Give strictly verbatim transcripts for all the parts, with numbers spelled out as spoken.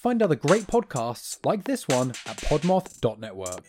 Find other great podcasts like this one at podmoth dot network.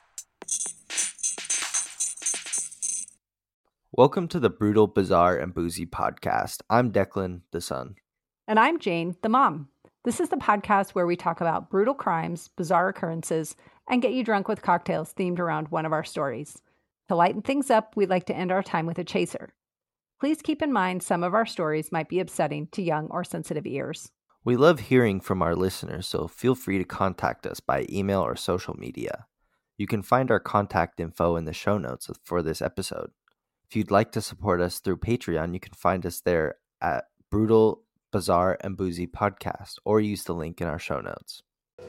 Welcome to the Brutal, Bizarre, and Boozy podcast. I'm Declan, the son. And I'm Jane, the mom. This is the podcast where we talk about brutal crimes, bizarre occurrences, and get you drunk with cocktails themed around one of our stories. To lighten things up, we'd like to end our time with a chaser. Please keep in mind some of our stories might be upsetting to young or sensitive ears. We love hearing from our listeners, so feel free to contact us by email or social media. You can find our contact info in the show notes for this episode. If you'd like to support us through Patreon, you can find us there at Brutal, Bizarre, and Boozy Podcast, or use the link in our show notes.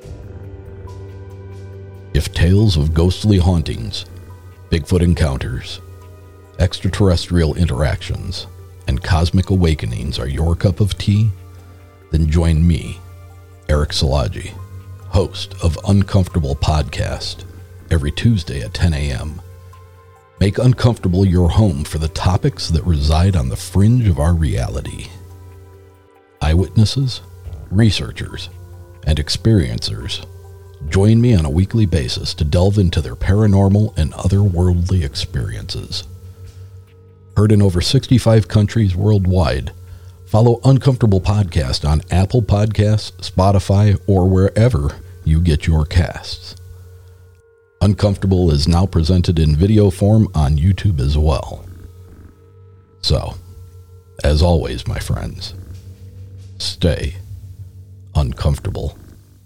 If tales of ghostly hauntings, Bigfoot encounters, extraterrestrial interactions, and cosmic awakenings are your cup of tea, then join me, Eric Szilagyi, host of Uncomfortable Podcast, every Tuesday at ten a.m. Make Uncomfortable your home for the topics that reside on the fringe of our reality. Eyewitnesses, researchers, and experiencers join me on a weekly basis to delve into their paranormal and otherworldly experiences. Heard in over sixty-five countries worldwide, follow Uncomfortable Podcast on Apple Podcasts, Spotify, or wherever you get your casts. Uncomfortable is now presented in video form on YouTube as well. So, as always, my friends, stay uncomfortable.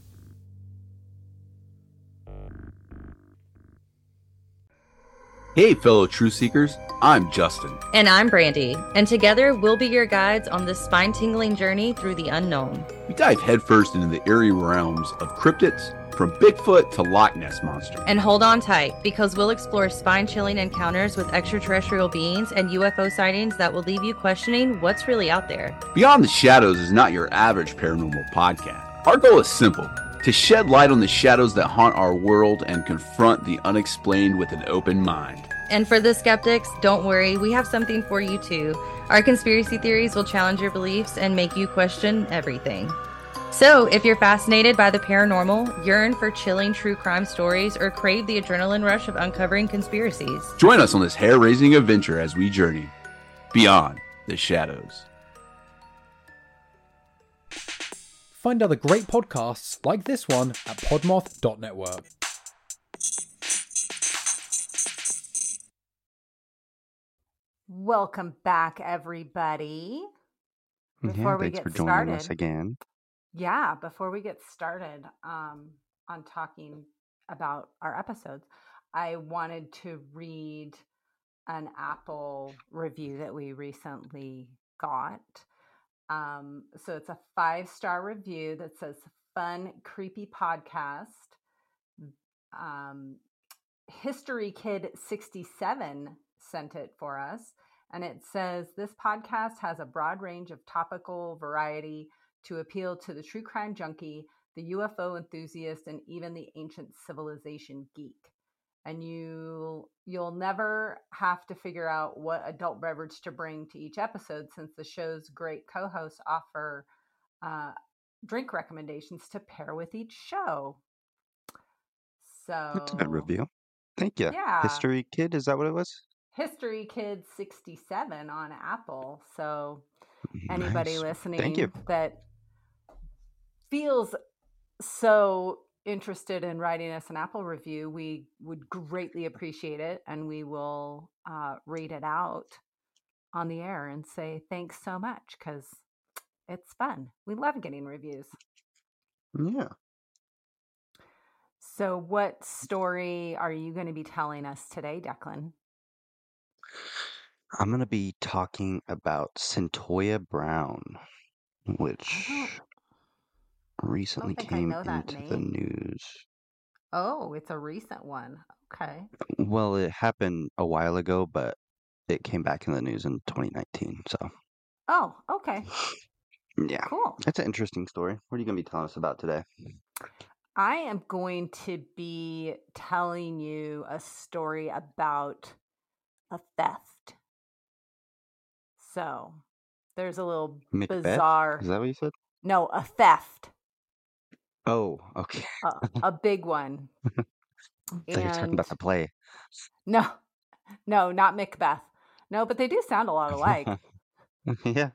Hey, fellow truth seekers, I'm Justin. And I'm Brandy, and together we'll be your guides on this spine-tingling journey through the unknown. We dive headfirst into the eerie realms of cryptids, from Bigfoot to Loch Ness Monster. And hold on tight, because we'll explore spine-chilling encounters with extraterrestrial beings and U F O sightings that will leave you questioning what's really out there. Beyond the Shadows is not your average paranormal podcast. Our goal is simple: to shed light on the shadows that haunt our world and confront the unexplained with an open mind. And for the skeptics, don't worry, we have something for you too. Our conspiracy theories will challenge your beliefs and make you question everything. So, if you're fascinated by the paranormal, yearn for chilling true crime stories, or crave the adrenaline rush of uncovering conspiracies, join us on this hair-raising adventure as we journey beyond the shadows. Find other great podcasts like this one at podmoth dot network. Welcome back, everybody. Before yeah, we thanks get for joining started, us again. Yeah, before we get started um, on talking about our episodes, I wanted to read an Apple review that we recently got. Um, so it's a five-star review that says, "Fun, creepy podcast." Um, History Kid sixty-seven sent it for us. And it says, "This podcast has a broad range of topical variety to appeal to the true crime junkie, the U F O enthusiast, and even the ancient civilization geek. And you, you'll never have to figure out what adult beverage to bring to each episode, since the show's great co-hosts offer uh, drink recommendations to pair with each show." So That's a good review. Thank you. Yeah. History Kid, is that what it was? History Kid sixty-seven on Apple. So anybody Nice. listening Thank you. that feels so interested in writing us an Apple review, we would greatly appreciate it, and we will uh, read it out on the air and say thanks so much, because it's fun. We love getting reviews. Yeah. So what story are you going to be telling us today, Declan? I'm going to be talking about Centoya Brown, which I recently think I came know that into the name. news. Oh, it's a recent one. Okay. Well, it happened a while ago, but it came back in the news in twenty nineteen. So, Oh, okay. yeah, Cool. it's an interesting story. What are you going to be telling us about today? I am going to be telling you a story about a theft. So there's a little Macbeth? bizarre. Is that what you said? No, a theft. Oh, okay. a, a big one. I thought you were talking And about the play. no, no, not Macbeth. No, but they do sound a lot alike. Yeah.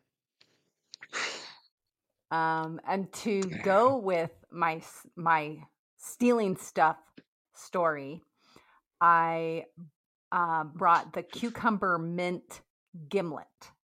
Um, and to go with my s- my stealing stuff story, I uh, brought the cucumber mint gimlet.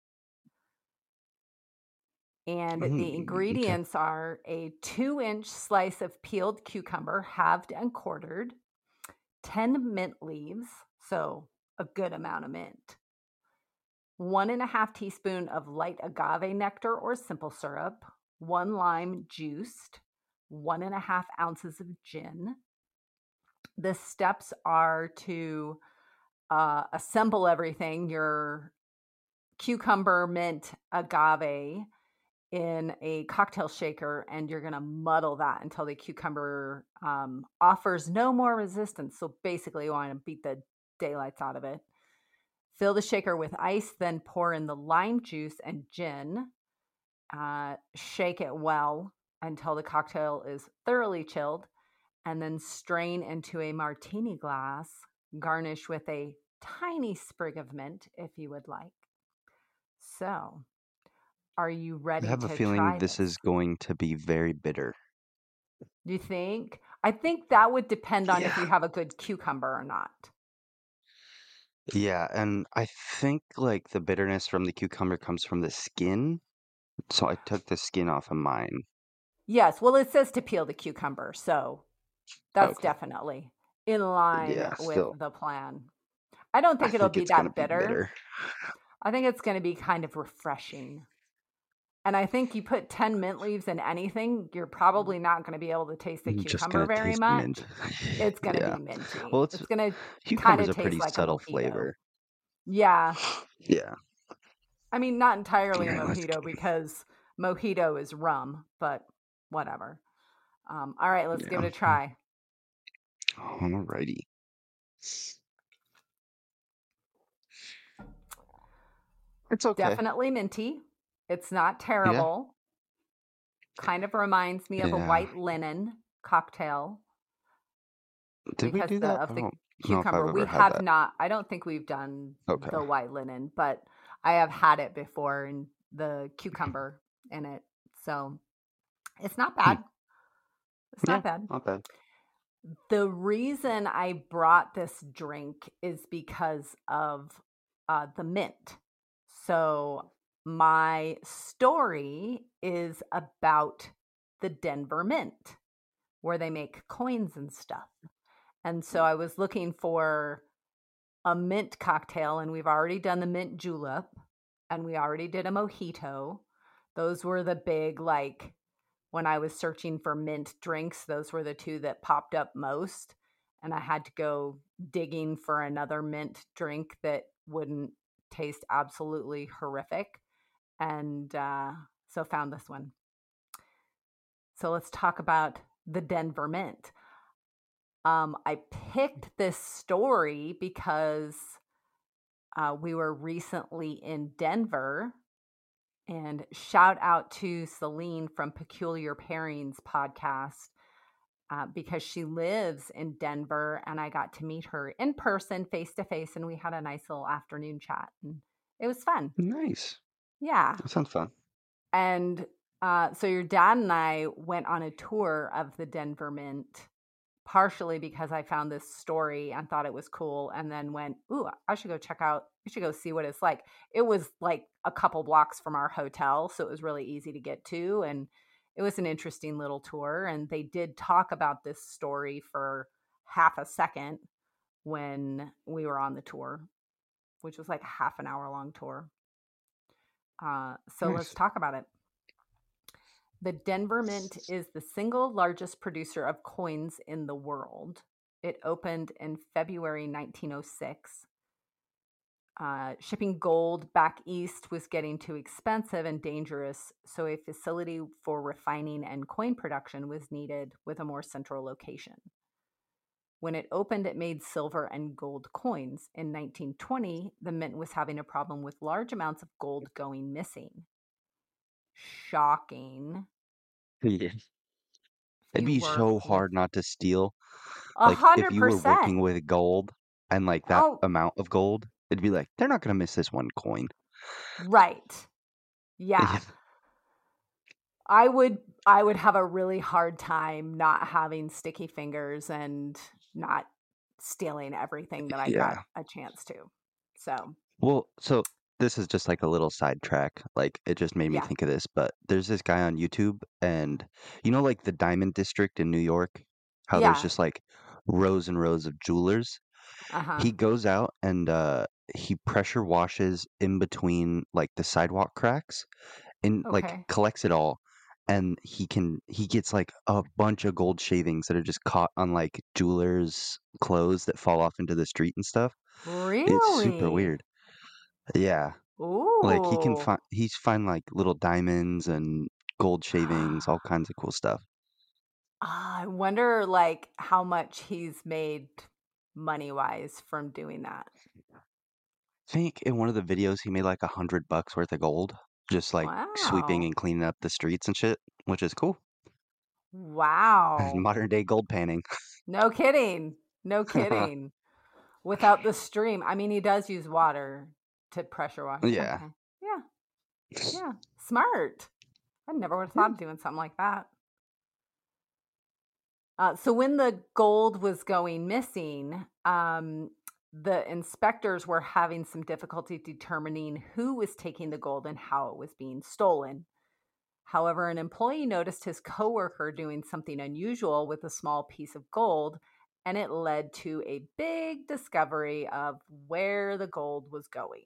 And Mm, the okay. ingredients are a two inch slice of peeled cucumber, halved and quartered, ten mint leaves, so a good amount of mint, one and a half teaspoon of light agave nectar or simple syrup, one lime juiced, one and a half ounces of gin. The steps are to uh, assemble everything, your cucumber, mint, agave, in a cocktail shaker, and you're going to muddle that until the cucumber um, offers no more resistance. So basically you want to beat the daylights out of it. Fill the shaker with ice, then pour in the lime juice and gin. Uh, shake it well until the cocktail is thoroughly chilled, and then strain into a martini glass. Garnish with a tiny sprig of mint if you would like. So, are you I ready have a to feeling try this this? is going to be very bitter. Do you think? I think that would depend on if Yeah. you have a good cucumber or not. Yeah, and I think like the bitterness from the cucumber comes from the skin. So I took the skin off of mine. Yes, well, it says to peel the cucumber, so that's Okay. definitely in line Yeah, with still. the plan. I don't I think it'll think be it's gonna that be bitter. bitter. I think it's going to be kind of refreshing. And I think you put ten mint leaves in anything, you're probably not going to be able to taste the I'm just cucumber gonna very taste much. mint. It's going to Yeah. be minty. Well, it's It's going to kind cucumber's of a pretty taste like a subtle mojito. flavor. Yeah. Yeah. I mean, not entirely a Alright, let's mojito go. because mojito is rum, but whatever. Um, all right, let's give it Yeah. a try. Alrighty. It's okay. Definitely minty. It's not Yeah. terrible. Kind of reminds me of a Yeah. white linen cocktail Did we because do the that? I of the don't know if I've cucumber. We ever had have that. not. I don't think we've done Okay. the white linen, but I have had it before in the cucumber in it. So it's not Hmm. bad. It's Yeah, not bad. not bad. The reason I brought this drink is because of uh, the mint. So my story is about the Denver Mint, where they make coins and stuff. And so I was looking for a mint cocktail, and we've already done the mint julep, and we already did a mojito. Those were the big, like, when I was searching for mint drinks, those were the two that popped up most. And I had to go digging for another mint drink that wouldn't taste absolutely horrific. And uh, so found this one. So let's talk about the Denver Mint. Um, I picked this story because uh, we were recently in Denver. And shout out to Celine from Peculiar Pairings podcast uh, because she lives in Denver, and I got to meet her in person, face to face, and we had a nice little afternoon chat, and it was fun. Nice. Yeah. That sounds fun. And uh, so your dad and I went on a tour of the Denver Mint, partially because I found this story and thought it was cool, and then went, ooh, I should go check out, we should go see what it's like. It was like a couple blocks from our hotel, so it was really easy to get to, and it was an interesting little tour. And they did talk about this story for half a second when we were on the tour, which was like half an hour long tour. Uh, so Nice. let's talk about it. The Denver Mint is the single largest producer of coins in the world. It opened in February nineteen oh six. Uh, shipping gold back east was getting too expensive and dangerous, so a facility for refining and coin production was needed with a more central location. When it opened, it made silver and gold coins. In nineteen twenty, the mint was having a problem with large amounts of gold going missing. Shocking. Yeah. It'd you be work so with hard not to steal. a Like if hundred you were percent. working with gold and like that Oh, amount of gold, it'd be like they're not gonna miss this one coin. right. Yeah. Yeah. I would I would have a really hard time not having sticky fingers and not stealing everything that I got Yeah. a chance to. So, Well, so this is just like a little sidetrack. Like it just made me yeah. think of this, but there's this guy on YouTube and you know like the Diamond District in New York, how there's Yeah. just like rows and rows of jewelers. Uh-huh. He goes out and uh he pressure washes in between like the sidewalk cracks and like Okay. collects it all and he can he gets like a bunch of gold shavings that are just caught on like jewelers' clothes that fall off into the street and stuff. It's super Really? weird. Yeah. Like he can Ooh. find he's find like little diamonds and gold shavings, all kinds of cool stuff. I wonder like how much he's made money-wise from doing that. I think in one of the videos he made like a hundred bucks worth of gold, just like sweeping Wow. and cleaning up the streets and shit, which is cool. Wow. Modern day gold panning. No kidding. No kidding. Without the stream. I mean, he does use water to pressure wash. Yeah. Okay. Yeah. Yeah. Smart. I never would have thought of doing something like that. Uh, so when the gold was going missing, um, the inspectors were having some difficulty determining who was taking the gold and how it was being stolen. However, an employee noticed his coworker doing something unusual with a small piece of gold, and it led to a big discovery of where the gold was going.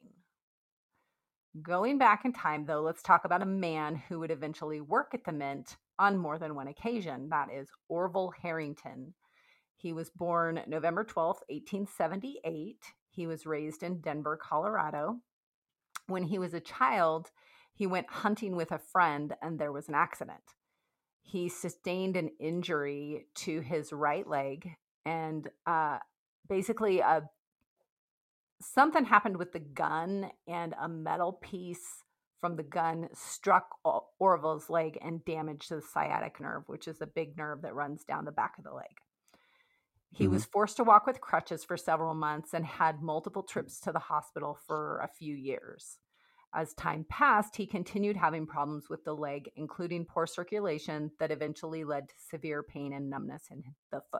Going back in time, though, let's talk about a man who would eventually work at the mint on more than one occasion. That is Orville Harrington. He was born November twelfth, eighteen seventy-eight. He was raised in Denver, Colorado. When he was a child, he went hunting with a friend and there was an accident. He sustained an injury to his right leg and uh, basically a something happened with the gun and a metal piece from the gun struck Orville's leg and damaged the sciatic nerve, which is a big nerve that runs down the back of the leg. He Mhm. was forced to walk with crutches for several months and had multiple trips to the hospital for a few years. As time passed, he continued having problems with the leg, including poor circulation that eventually led to severe pain and numbness in the foot.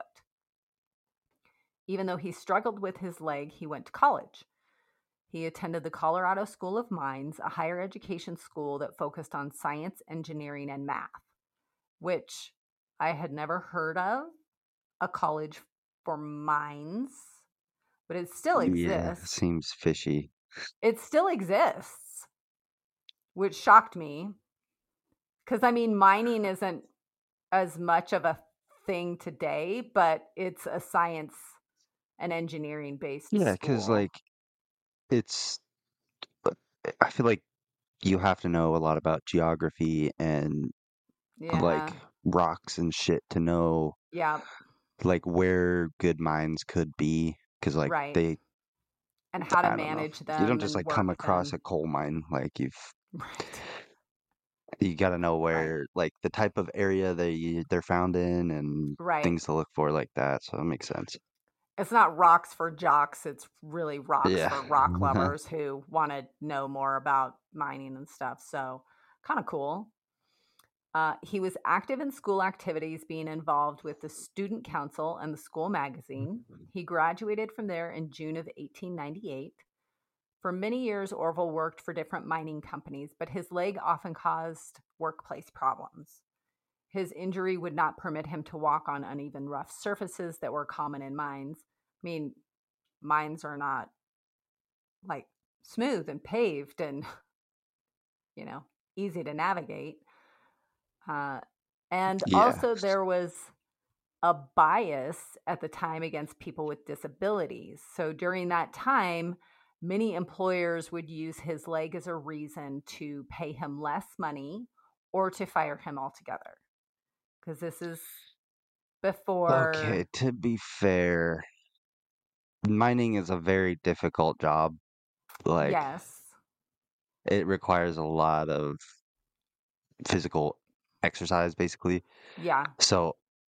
Even though he struggled with his leg, he went to college. He attended the Colorado School of Mines, a higher education school that focused on science, engineering, and math, which I had never heard of, a college for mines, but it still Yeah, exists. seems fishy. It still exists, which shocked me. Because, I mean, mining isn't as much of a thing today, but it's a science and engineering based Yeah, because school. like it's, uh, I feel like you have to know a lot about geography and Yeah. like rocks and shit to know Yeah. like where good mines could be, because like Right. they, And how to I don't know, manage you them don't just and like come work across them. a coal mine. Like you've Right. you got to know Right. where like the type of area they they're found in and Right. things to look for like that. So that makes sense. It's not rocks for jocks. It's really rocks Yeah. for rock lovers who want to know more about mining and stuff. So kind of cool. Uh, he was active in school activities, being involved with the student council and the school magazine. He graduated from there in June of eighteen ninety-eight. For many years, Orville worked for different mining companies, but his leg often caused workplace problems. His injury would not permit him to walk on uneven, rough surfaces that were common in mines. I mean, mines are not like smooth and paved and, you know, easy to navigate. Uh, and Yeah. also, there was a bias at the time against people with disabilities. So during that time, many employers would use his leg as a reason to pay him less money or to fire him altogether. Because this is before. Okay, to be fair, mining is a very difficult job. Like Yes. it requires a lot of physical exercise basically. Yeah. So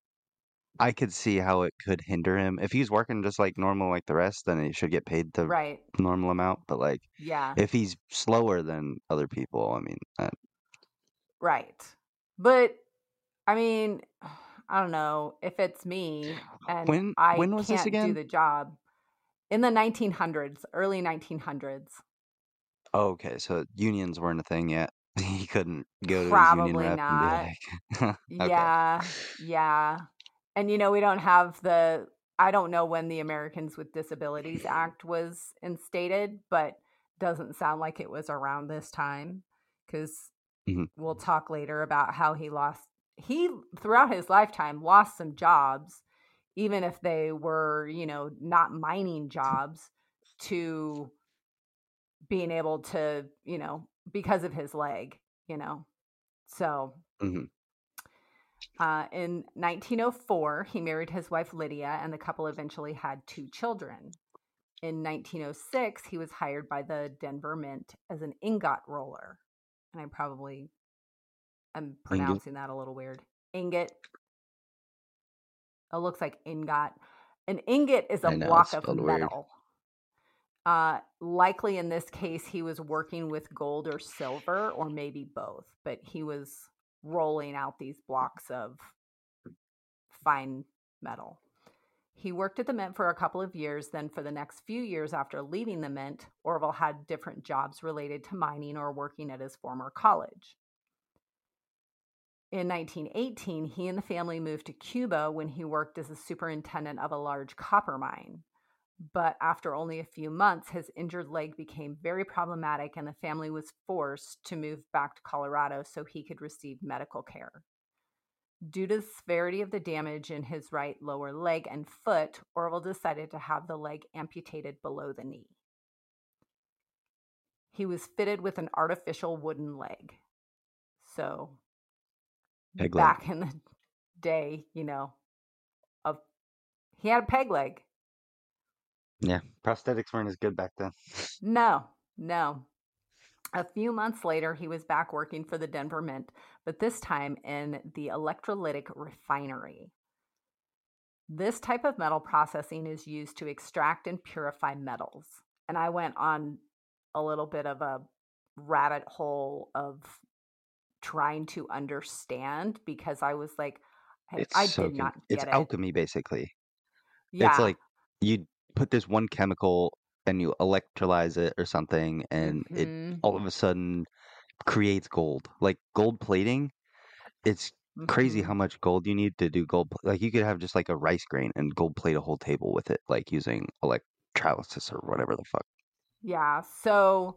I could see how it could hinder him. If he's working just like normal like the rest, then he should get paid the Right. normal amount. But like Yeah. if he's slower than other people, I mean, uh, Right. But I mean, I don't know if it's me and when I when was this can't do again? the job in the nineteen hundreds, early nineteen hundreds. Oh, okay, so unions weren't a thing yet. He couldn't go to his union Probably rep and be not. like, okay. Yeah. Yeah. And you know, we don't have the I don't know when the Americans with Disabilities Act was instated, but doesn't sound like it was around this time because Mhm. we'll talk later about how he lost he throughout his lifetime lost some jobs, even if they were, you know, not mining jobs, to being able to, you know, because of his leg, you know. So Mhm. uh, in nineteen oh four, he married his wife Lydia, and the couple eventually had two children. In nineteen oh six, he was hired by the Denver Mint as an ingot roller. And I probably am Ingot? pronouncing that a little weird. Ingot. It looks like ingot. An ingot is a I know, block it's of spelled weird. metal. Uh, likely in this case, he was working with gold or silver, or maybe both, but he was rolling out these blocks of fine metal. He worked at the Mint for a couple of years. Then for the next few years after leaving the Mint, Orville had different jobs related to mining or working at his former college. In nineteen eighteen, he and the family moved to Cuba when he worked as a superintendent of a large copper mine. But after only a few months, his injured leg became very problematic, and the family was forced to move back to Colorado so he could receive medical care. Due to the severity of the damage in his right lower leg and foot, Orville decided to have the leg amputated below the knee. He was fitted with an artificial wooden leg. So, Peg leg. back in the day, you know, of he had a peg leg. Yeah, prosthetics weren't as good back then. No, no. A few months later, he was back working for the Denver Mint, but this time in the electrolytic refinery. This type of metal processing is used to extract and purify metals. And I went on a little bit of a rabbit hole of trying to understand because I was like, I, It's I so did con- not it's get it. alchemy basically. Yeah. It's like you put this one chemical and you electrolyze it or something, and it Mhm. all of a sudden creates gold. Like gold plating, it's crazy how Mhm. much gold you need to do gold. pl- Like you could have just like a rice grain and gold plate a whole table with it, like using electrolysis or whatever the fuck. Yeah. So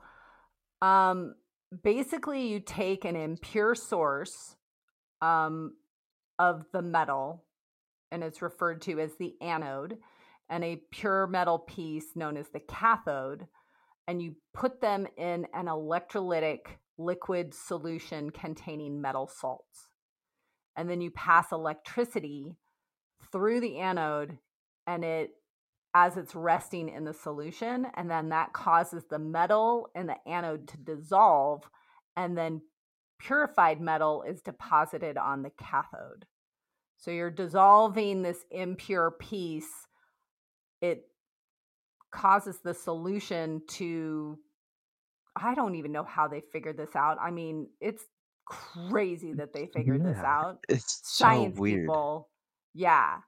um basically you take an impure source um of the metal, and it's referred to as the anode, and a pure metal piece known as the cathode, and you put them in an electrolytic liquid solution containing metal salts. And then you pass electricity through the anode, and it as it's resting in the solution, and then that causes the metal in the anode to dissolve, and then purified metal is deposited on the cathode. So you're dissolving this impure piece. It causes the solution to, I don't even know how they figured this out. I mean, it's crazy that they figured this Yeah, out. it's so Science weird. people. Yeah.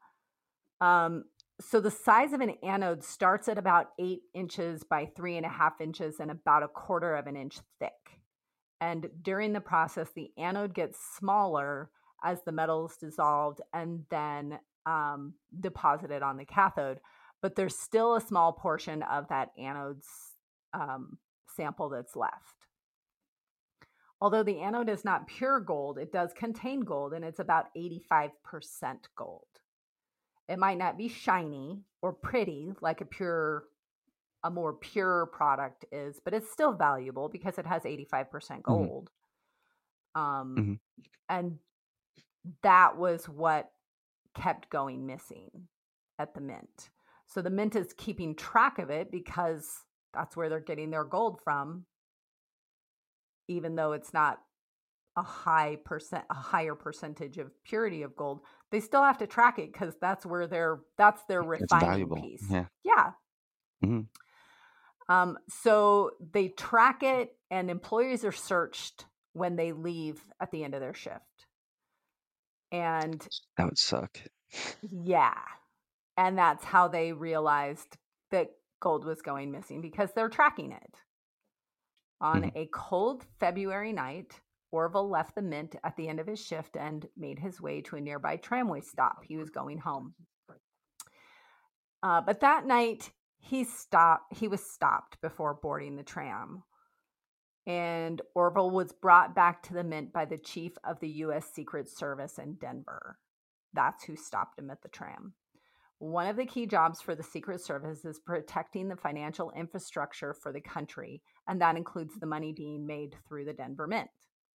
Um, so the size of an anode starts at about eight inches by three and a half inches and about a quarter of an inch thick. And during the process, the anode gets smaller as the metal is dissolved and then um, deposited on the cathode. But there's still a small portion of that anode's um, sample that's left. Although the anode is not pure gold, it does contain gold, and it's about eighty-five percent gold. It might not be shiny or pretty like a pure, a more pure product is, but it's still valuable because it has eighty-five percent Mhm. gold. Um, Mhm. and that was what kept going missing at the Mint. So the Mint is keeping track of it because that's where they're getting their gold from, even though it's not a high percent, a higher percentage of purity of gold, they still have to track it because that's where they're, that's their It's refining valuable. piece. Yeah. Yeah. hmm Um, so they track it, and employees are searched when they leave at the end of their shift. And That would suck. yeah, and that's how they realized that gold was going missing, because they're tracking it. On Mhm. a cold February night, Orville left the Mint at the end of his shift and made his way to a nearby tramway stop. He was going home. Uh, but that night, he stopped. He was stopped before boarding the tram. And Orville was brought back to the Mint by the chief of the U S Secret Service in Denver. That's who stopped him at the tram. One of the key jobs for the Secret Service is protecting the financial infrastructure for the country, and that includes the money being made through the Denver Mint.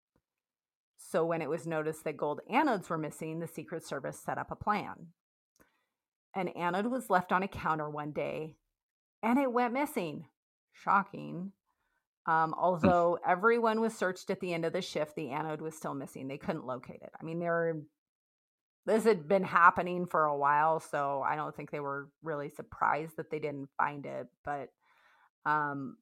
So when it was noticed that gold anodes were missing, the Secret Service set up a plan. An anode was left on a counter one day, and it went missing. Shocking. Um, although everyone was searched at the end of the shift, the anode was still missing. They couldn't locate it. I mean, they were, this had been happening for a while, so I don't think they were really surprised that they didn't find it. But um,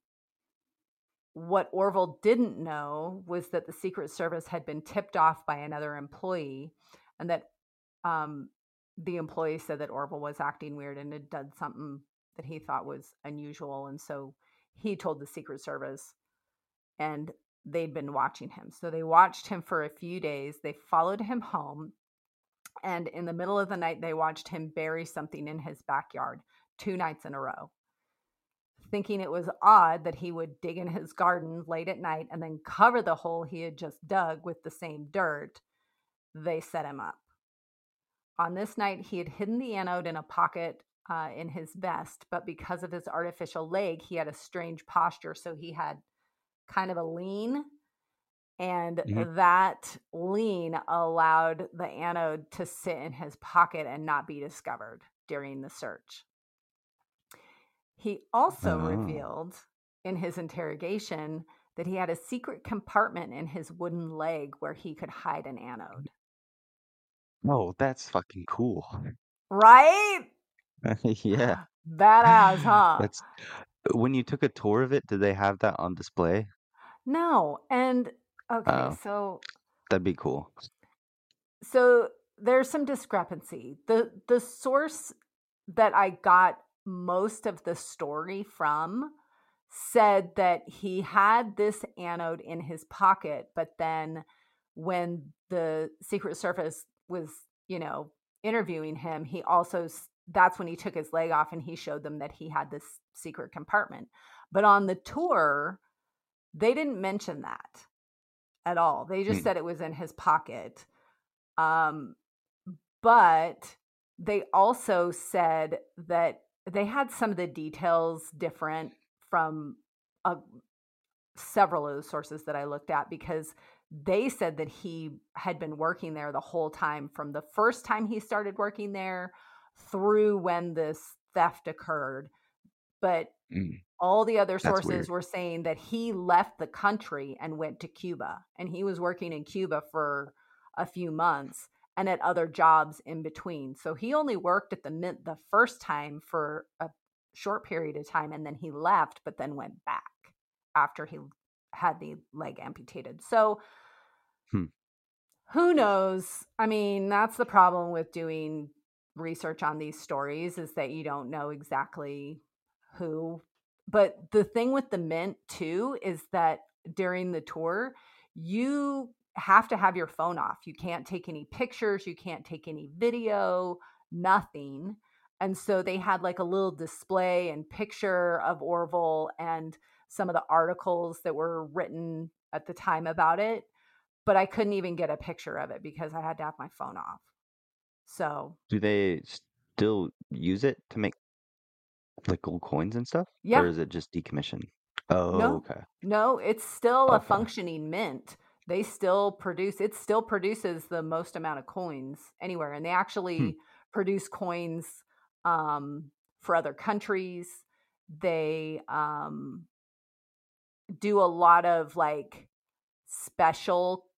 what Orville didn't know was that the Secret Service had been tipped off by another employee, and that um, the employee said that Orville was acting weird and had done something that he thought was unusual. And so he told the Secret Service, and they'd been watching him. So they watched him for a few days. They followed him home. And in the middle of the night, they watched him bury something in his backyard two nights in a row. Thinking it was odd that he would dig in his garden late at night and then cover the hole he had just dug with the same dirt, they set him up. On this night, he had hidden the anode in a pocket uh, in his vest, but because of his artificial leg, he had a strange posture. So he had kind of a lean, and Mhm. that lean allowed the anode to sit in his pocket and not be discovered during the search. He also Oh. revealed in his interrogation that he had a secret compartment in his wooden leg where he could hide an anode. Oh, that's fucking cool. Right? Yeah. Badass, huh? That's when you took a tour of it, did they have that on display? No. And okay, Oh. so That'd be cool. so there's some discrepancy. The the source that I got most of the story from said that he had this anode in his pocket, but then when the Secret Service was, you know, interviewing him, he also, that's when he took his leg off and he showed them that he had this secret compartment. But on the tour, they didn't mention that at all. They just Hmm. said it was in his pocket. Um, but they also said that they had some of the details different from uh, several of the sources that I looked at, because they said that he had been working there the whole time, from the first time he started working there through when this theft occurred. But Mm. all the other That's sources weird. were saying that he left the country and went to Cuba, and he was working in Cuba for a few months and at other jobs in between. So he only worked at the Mint the first time for a short period of time, and then he left, but then went back after he had the leg amputated. So Hmm. who knows? I mean, that's the problem with doing research on these stories, is that you don't know exactly who. But the thing with the Mint too is that during the tour, you have to have your phone off. You can't take any pictures, you can't take any video, nothing. And so they had like a little display and picture of Orville and some of the articles that were written at the time about it, but I couldn't even get a picture of it because I had to have my phone off. So Do they still use it to make like gold coins and stuff? Yeah. Or is it just decommissioned? Oh, no, okay. no, it's still a Okay. functioning mint. They still produce, it still produces the most amount of coins anywhere. And they actually Hmm. produce coins um, for other countries. They um, do a lot of like special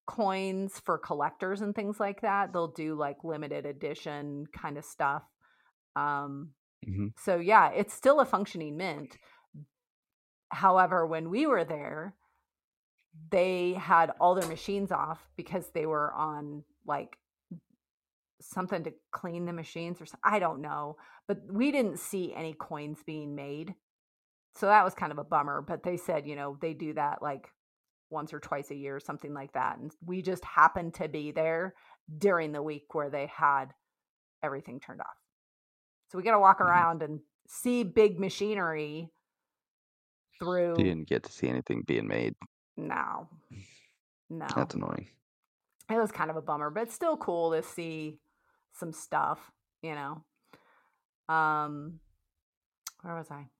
coins for collectors and things like that. They'll do like limited edition kind of stuff. Um, Mhm. so yeah, it's still a functioning mint. However, when we were there, they had all their machines off because they were on like something to clean the machines or something. I don't know, but we didn't see any coins being made. So that was kind of a bummer, but they said, you know, they do that like once or twice a year, something like that. And we just happened to be there during the week where they had everything turned off. So we got to walk Mhm. around and see big machinery through. You didn't get to see anything being made. No, no. That's annoying. It was kind of a bummer, but it's still cool to see some stuff, you know. Um, where was I?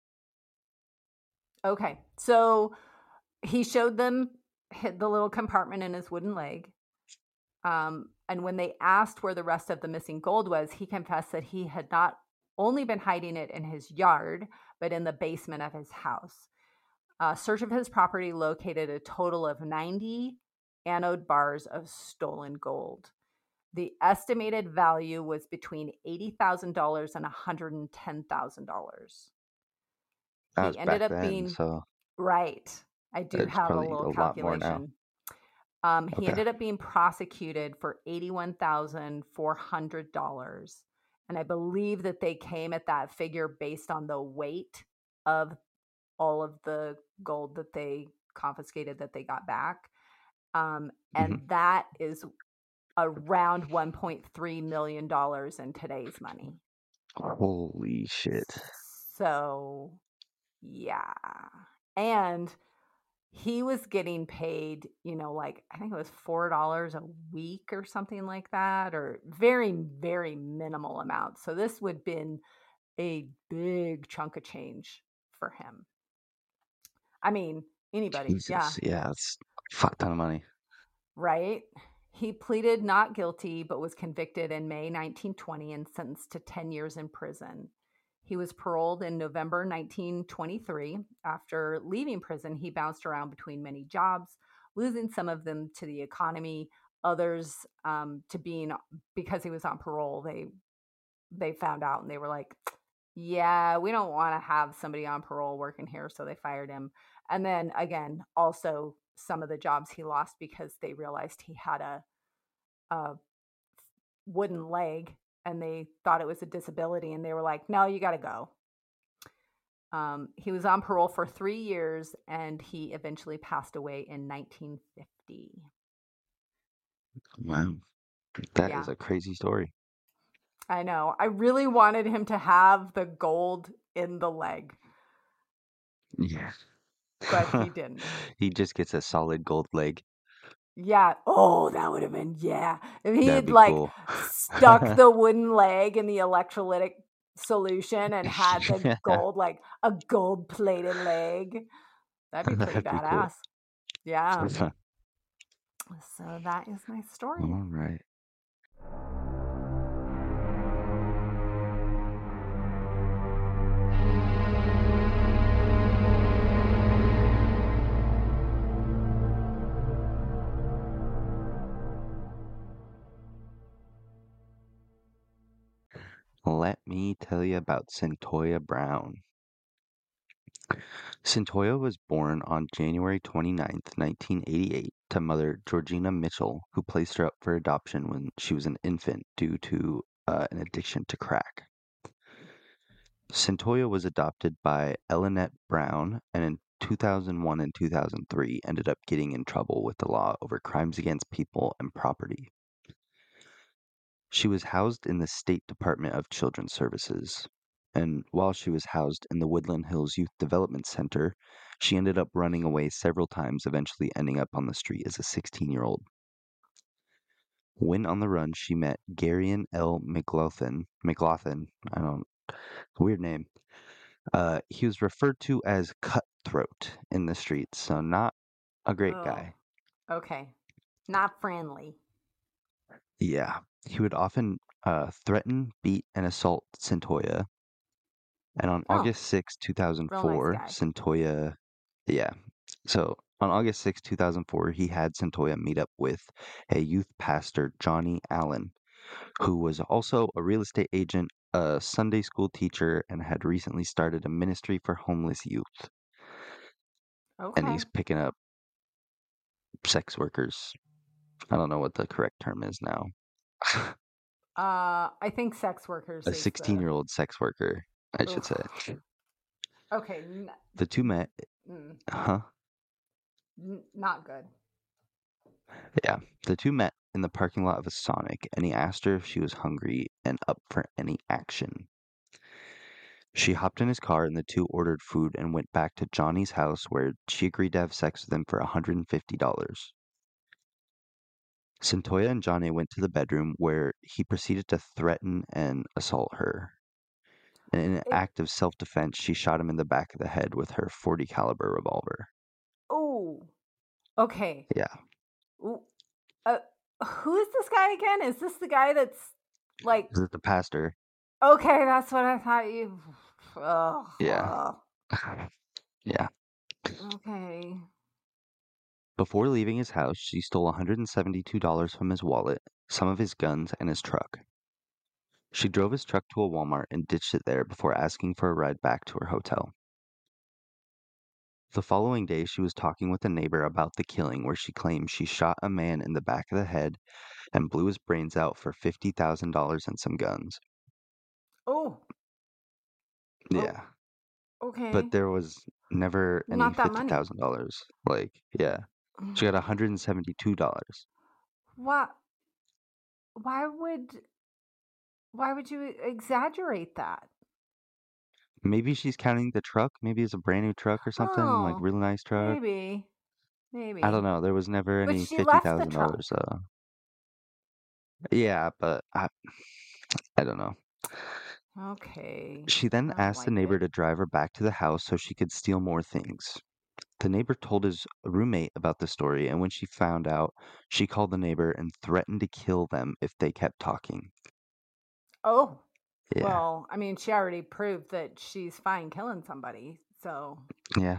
Okay, so he showed them hit the little compartment in his wooden leg. Um, and when they asked where the rest of the missing gold was, he confessed that he had not only been hiding it in his yard, but in the basement of his house. A search of his property located a total of ninety anode bars of stolen gold. The estimated value was between eighty thousand dollars and one hundred ten thousand dollars. That He was ended back up then, being so right. I do there's have a probably little a lot more now. calculation. Um, he Okay. ended up being prosecuted for eighty-one thousand four hundred dollars. And I believe that they came at that figure based on the weight of all of the gold that they confiscated that they got back. Um, and Mhm. that is around one point three million dollars in today's money. Holy shit. So, yeah. And he was getting paid, you know, like I think it was four dollars a week or something like that, or very, very minimal amount. So this would have been a big chunk of change for him. I mean, anybody, yeah, Jesus. Yeah, it's a fuck ton of money. right? He pleaded not guilty, but was convicted in May nineteen twenty and sentenced to ten years in prison. He was paroled in November nineteen twenty-three. After leaving prison, he bounced around between many jobs, losing some of them to the economy, others um, to being, because he was on parole, they they found out and they were like, yeah, we don't want to have somebody on parole working here, so they fired him. And then again, also some of the jobs he lost because they realized he had a, a wooden leg and they thought it was a disability and they were like, no, you got to go. Um, he was on parole for three years and he eventually passed away in nineteen fifty. Wow. That Yeah. is a crazy story. I know. I really wanted him to have the gold in the leg, Yeah. but he didn't. He just gets a solid gold leg. Yeah. Oh, that would have been, yeah. If he That'd had be like cool. stuck the wooden leg in the electrolytic solution and had the Yeah. gold, like a gold plated leg, that'd be pretty That'd be cool. badass. Yeah. So that is my story. All right. Let me tell you about Centoya Brown. Centoya was born on January twenty-ninth, nineteen eighty-eight, to mother Georgina Mitchell, who placed her up for adoption when she was an infant due to uh, an addiction to crack. Centoya was adopted by Elinette Brown, and in two thousand one and two thousand three ended up getting in trouble with the law over crimes against people and property. She was housed in the State Department of Children's Services, and while she was housed in the Woodland Hills Youth Development Center, she ended up running away several times, eventually ending up on the street as a sixteen-year-old. When on the run, she met Garion L. McLaughlin. McLaughlin, I don't, weird name. Uh, he was referred to as Cutthroat in the streets, so not a great Oh, guy. okay. Not friendly. Yeah, he would often uh, threaten, beat, and assault Centoya. And on Oh, August sixth, two thousand real four, nice guy. Centoya, yeah. So On August sixth, two thousand four, he had Santoya meet up with a youth pastor, Johnny Allen, who was also a real estate agent, a Sunday school teacher, and had recently started a ministry for homeless youth. And Okay. he's picking up sex workers. I don't know what the correct term is now. Uh, I think sex workers. A is the- sixteen-year-old sex worker, I should say. Oof. Okay. N- The two met, mm, huh? n- not good. Yeah, the two met in the parking lot of a Sonic, and he asked her if she was hungry and up for any action. She hopped in his car, and the two ordered food and went back to Johnny's house, where she agreed to have sex with him for one hundred fifty dollars. Santoya and Johnny went to the bedroom, where he proceeded to threaten and assault her. And in an It- act of self-defense, she shot him in the back of the head with her forty caliber revolver. Oh. Okay. Yeah. Ooh. Uh, who is this guy again? Is this the guy that's like? This is the pastor. Okay, that's what I thought you. Oh, Yeah. Yeah. Okay. Before leaving his house, she stole one hundred seventy-two dollars from his wallet, some of his guns, and his truck. She drove his truck to a Walmart and ditched it there before asking for a ride back to her hotel. The following day, she was talking with a neighbor about the killing, where she claimed she shot a man in the back of the head and blew his brains out for fifty thousand dollars and some guns. Oh. Yeah. Okay. But there was never any Not that money. fifty thousand dollars. Like, yeah. She got one hundred seventy-two dollars. Why? Why would? Why would you exaggerate that? Maybe she's counting the truck. Maybe it's a brand new truck or something, like Oh, really nice truck. Maybe. Maybe. I don't know. There was never But any she fifty left the thousand truck. dollars. Uh, yeah, but I, I don't know. Okay. She then I don't asked the like neighbor it. to drive her back to the house so she could steal more things. The neighbor told his roommate about the story, and when she found out, she called the neighbor and threatened to kill them if they kept talking. Oh. Yeah. Well, I mean, she already proved that she's fine killing somebody. So. Yeah.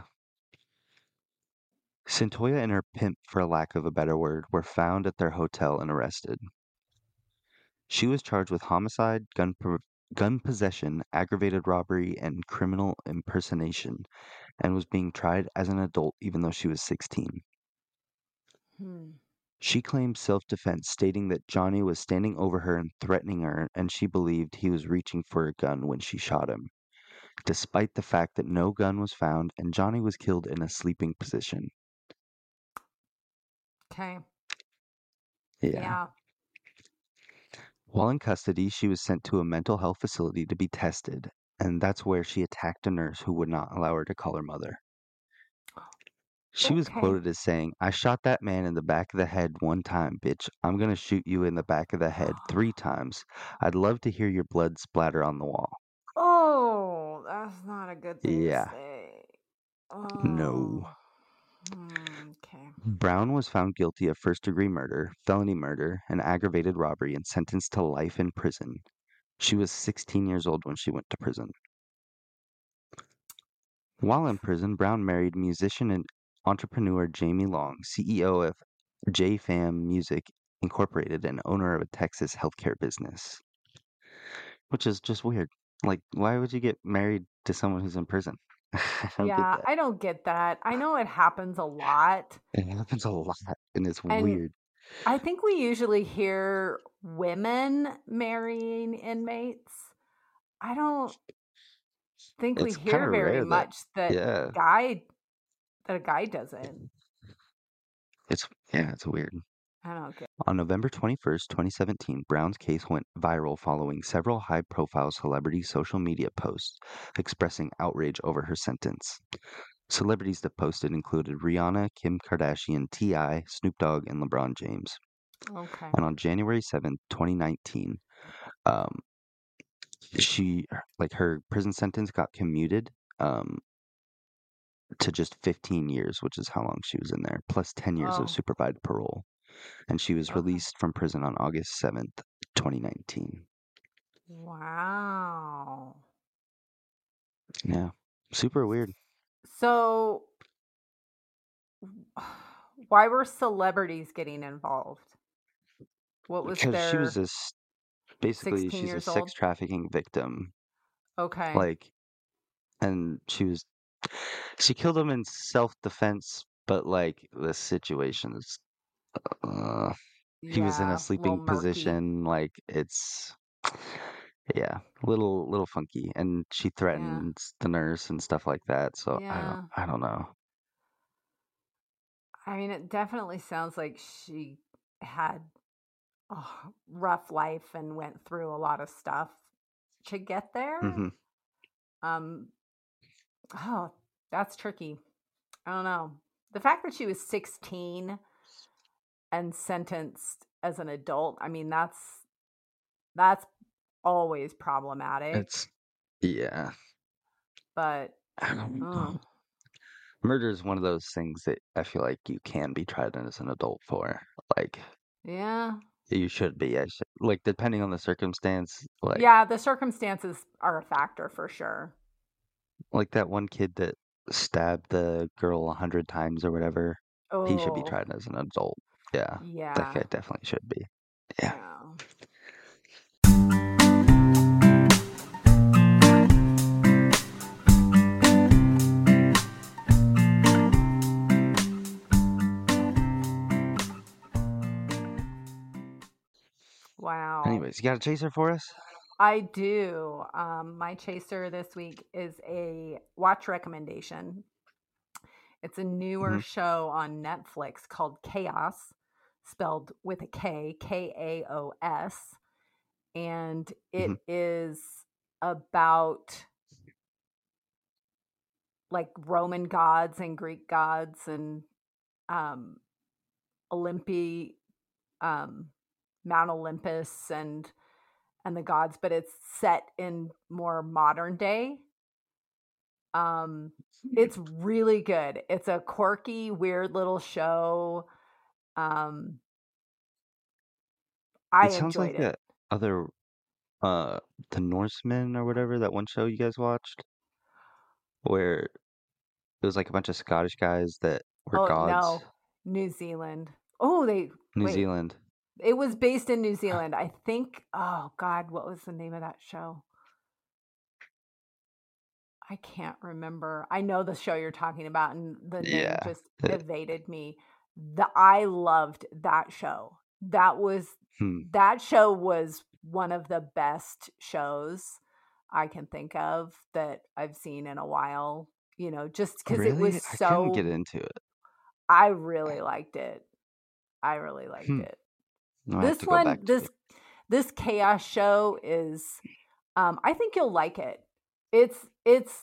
Santoya and her pimp, for lack of a better word, were found at their hotel and arrested. She was charged with homicide, gun per- gun possession, aggravated robbery, and criminal impersonation, and was being tried as an adult even though she was sixteen. Hmm. She claimed self-defense, stating that Johnny was standing over her and threatening her, and she believed he was reaching for a gun when she shot him, despite the fact that no gun was found and Johnny was killed in a sleeping position. Okay. Yeah. Yeah. While in custody, she was sent to a mental health facility to be tested, and that's where she attacked a nurse who would not allow her to call her mother. She was Okay. quoted as saying, "I shot that man in the back of the head one time, bitch. I'm gonna shoot you in the back of the head three times. I'd love to hear your blood splatter on the wall." Oh, that's not a good thing Yeah. to say. No. Oh. Hmm, okay. Brown was found guilty of first-degree murder, felony murder, and aggravated robbery and sentenced to life in prison. She was sixteen years old when she went to prison. While in prison, Brown married musician and entrepreneur Jamie Long, C E O of J Fam Music Incorporated and owner of a Texas healthcare business. Which is just weird. Like, why would you get married to someone who's in prison? I don't Yeah, get that. I don't get that. I know it happens a lot. It happens a lot, and it's And weird. I think we usually hear women marrying inmates. I don't think we It's hear kinda very rare that- much that Yeah, guy that a guy does it. it's yeah, it's weird. I don't get. On November twenty-first, twenty seventeen, Brown's case went viral following several high-profile celebrity social media posts expressing outrage over her sentence. Celebrities that posted included Rihanna, Kim Kardashian, T I, Snoop Dogg, and LeBron James. Okay. And on January seventh, twenty nineteen, um, she like her prison sentence got commuted um, to just fifteen years, which is how long she was in there, plus ten years Oh. of supervised parole. And she was Okay. released from prison on August seventh, twenty nineteen. Wow. Yeah, super weird. So why were celebrities getting involved? What was Because she was their this basically sixteen she's a years sex old? trafficking victim. Okay. Like, and she was she killed him in self defense, but like the situation is, uh, he was in a Yeah, a little sleeping murky. position. Like it's, yeah, little little funky, and she Yeah. threatens the nurse and stuff like that. So I don't Yeah. I don't know. I mean, it definitely sounds like she had a rough life and went through a lot of stuff to get there. Hmm. Um, oh, that's tricky. I don't know. The fact that she was sixteen and sentenced as an adult, I mean, that's that's always problematic, It's yeah. but I don't mm, know. Murder is one of those things that I feel like you can be tried as an adult for. Like yeah. you should be. I should, like depending on the circumstance. Like Yeah, the circumstances are a factor for sure. like that one kid that stabbed the girl a hundred times or whatever. He should be Oh, tried as an adult. Yeah, that yeah. guy definitely should be. Yeah. Yeah. Wow. Anyways, you got a chaser for us? I do. Um, my chaser this week is a watch recommendation. It's a newer Hmm. show on Netflix called Chaos, spelled with a K, K A O S. And it Hmm. is about like Roman gods and Greek gods and um, Olympi, um, Mount Olympus and and the gods, but it's set in more modern day. Um, it's really good. It's a quirky, weird little show. Um, I It sounds enjoyed like it. that other uh the Norsemen or whatever, that one show you guys watched where it was like a bunch of Scottish guys that were Oh gods. no, New Zealand. Oh, they New wait. Zealand. It was based in New Zealand. I think. Oh God, what was the name of that show? I can't remember. I know the show you're talking about, and the name Yeah. just It- evaded me. The I loved that show. That was hmm. that show was one of the best shows I can think of that I've seen in a while. You know, just because it Really? was I couldn't get so. into it. I really liked it. I really liked Hmm. it. I'll have This to go one, back to this it. this chaos show is. Um, I think you'll like it. It's it's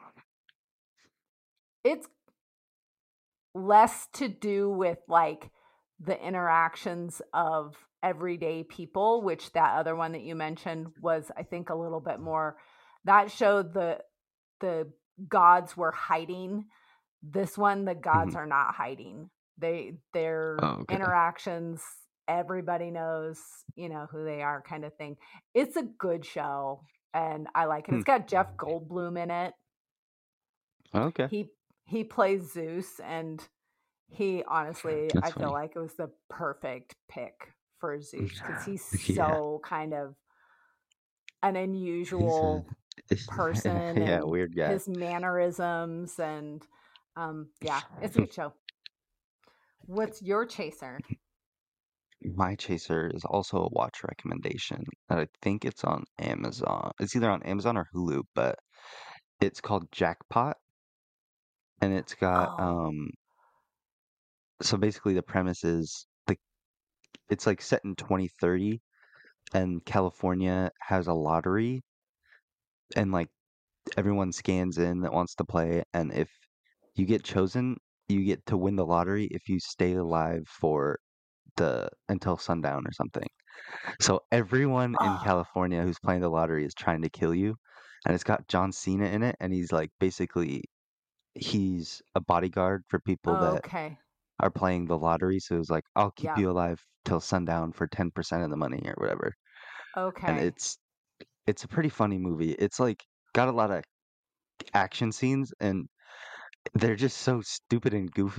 it's less to do with like the interactions of everyday people, which that other one that you mentioned was, I think, a little bit more. That showed the the gods were hiding. This one, the gods Mhm. are not hiding. They their Oh, okay. interactions, everybody knows, you know, who they are, kind of thing. It's a good show, and I like it. Hmm. It's got Jeff Goldblum in it. Okay. He he plays Zeus, and he honestly, That's I feel funny. like it was the perfect pick for Zeus because he's Yeah. so kind of an He's a unusual it's- person, yeah, and weird guy. his mannerisms, and um, yeah, it's a good show. What's your chaser? My chaser is also a watch recommendation, and I think it's on Amazon. It's either on Amazon or Hulu, but it's called Jackpot, and it's got Oh, um. So basically, the premise is the it's like set in twenty thirty, and California has a lottery, and like everyone scans in that wants to play, and if you get chosen, you get to win the lottery if you stay alive for the until sundown or something. So everyone in oh, California who's playing the lottery is trying to kill you, and it's got John Cena in it, and he's like basically he's a bodyguard for people that okay, are playing the lottery. So it's like, I'll keep yep, you alive till sundown for ten percent of the money or whatever. And okay, it's it's a pretty funny movie. It's like got a lot of action scenes, and they're just so stupid and goofy.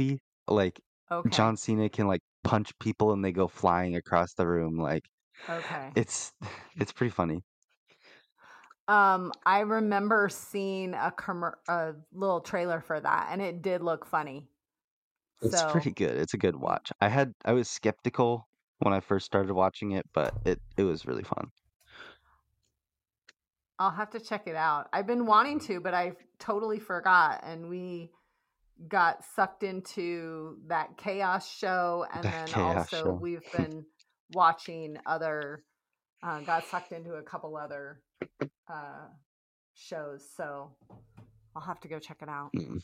Like Okay. John Cena can like punch people and they go flying across the room. Like Okay. it's it's pretty funny. Um, I remember seeing a commer- a little trailer for that, and it did look funny. It's So pretty good. It's a good watch. I had I was skeptical when I first started watching it, but it it was really fun. I'll have to check it out. I've been wanting to, but I totally forgot, and we got sucked into that chaos show, and That then chaos also show. we've been watching other. Uh, got sucked into a couple other uh, shows, so I'll have to go check it out. Mm.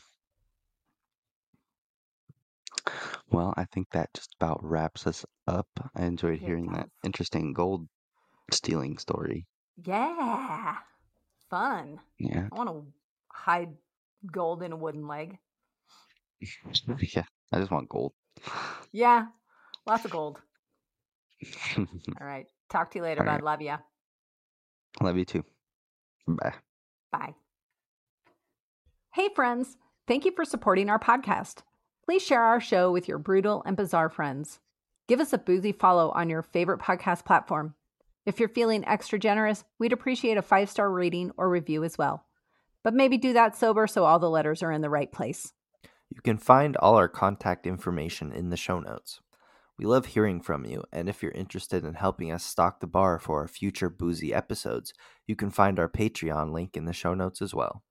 Well, I think that just about wraps us up. I enjoyed It hearing that does. interesting gold stealing story. Yeah, fun. Yeah. I want to hide gold in a wooden leg. Yeah. I just want gold. Yeah, lots of gold. All right. Talk to you later, All bud. right. Love ya. Love you too. Bye. Bye. Hey, friends. Thank you for supporting our podcast. Please share our show with your brutal and bizarre friends. Give us a boozy follow on your favorite podcast platform. If you're feeling extra generous, we'd appreciate a five-star rating or review as well. But maybe do that sober so all the letters are in the right place. You can find all our contact information in the show notes. We love hearing from you, and if you're interested in helping us stock the bar for our future boozy episodes, you can find our Patreon link in the show notes as well.